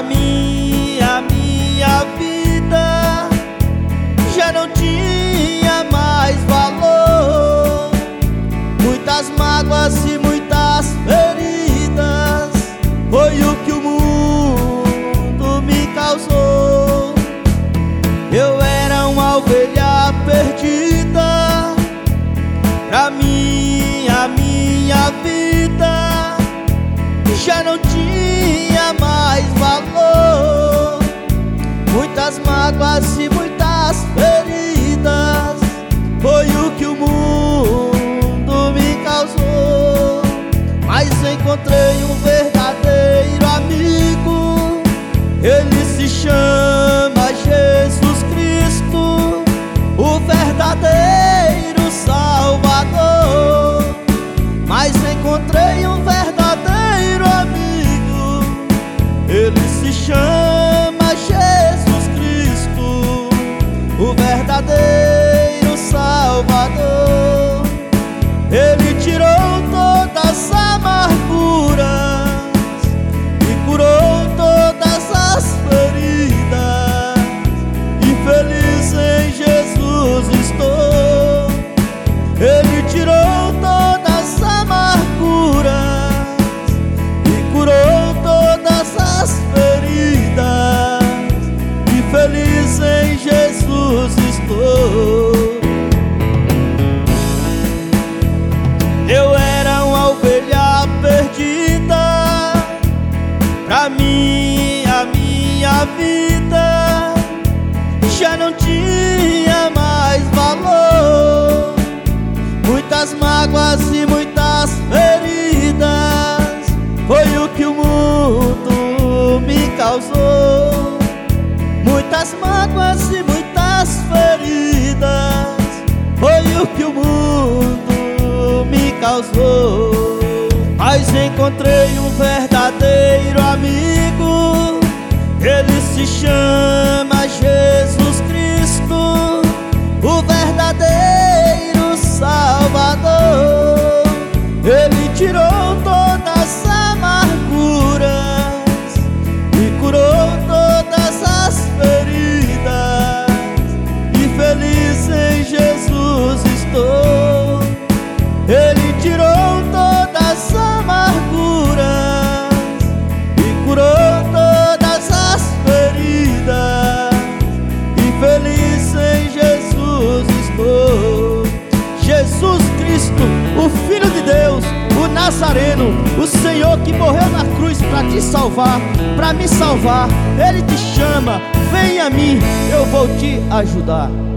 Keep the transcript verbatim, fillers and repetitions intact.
mim a minha vida já não tinha mais valor. Muitas mágoas e muitas feridas foi o que o mundo me causou. Eu era uma ovelha perdida, pra mim a minha vida já não tinha mais valor. Muitas mágoas e muitas feridas foi o que o mundo me causou. Mas encontrei um verdadeiro amigo, ele se chama Jesus Cristo, o verdadeiro Salvador. Mas encontrei um verdadeiro amigo, ele se chama Jesus Cristo, o verdadeiro Salvador. Ele tirou todas as amarguras e curou todas as feridas, e feliz em Jesus estou. Ele tirou todas as amarguras e curou todas as feridas, e feliz em Jesus estou. Eu era uma ovelha perdida, pra mim a minha vida já não tinha mais valor. Muitas mágoas e muitas feridas foi o que o mundo me causou. Muitas mágoas e muitas feridas foi o que o mundo me causou. Mas encontrei um verdadeiro amigo, ele se chama Jesus Cristo, o verdadeiro Salvador. Ele tirou todas as amarguras e curou todas as feridas, e feliz em Jesus estou. Ele tirou todas as amarguras e curou todas as feridas, e feliz em Jesus estou. Jesus Cristo, o Filho de Deus, o Nazareno, o Senhor que morreu na cruz para te salvar, para me salvar. Ele te chama, vem a mim, eu vou te ajudar.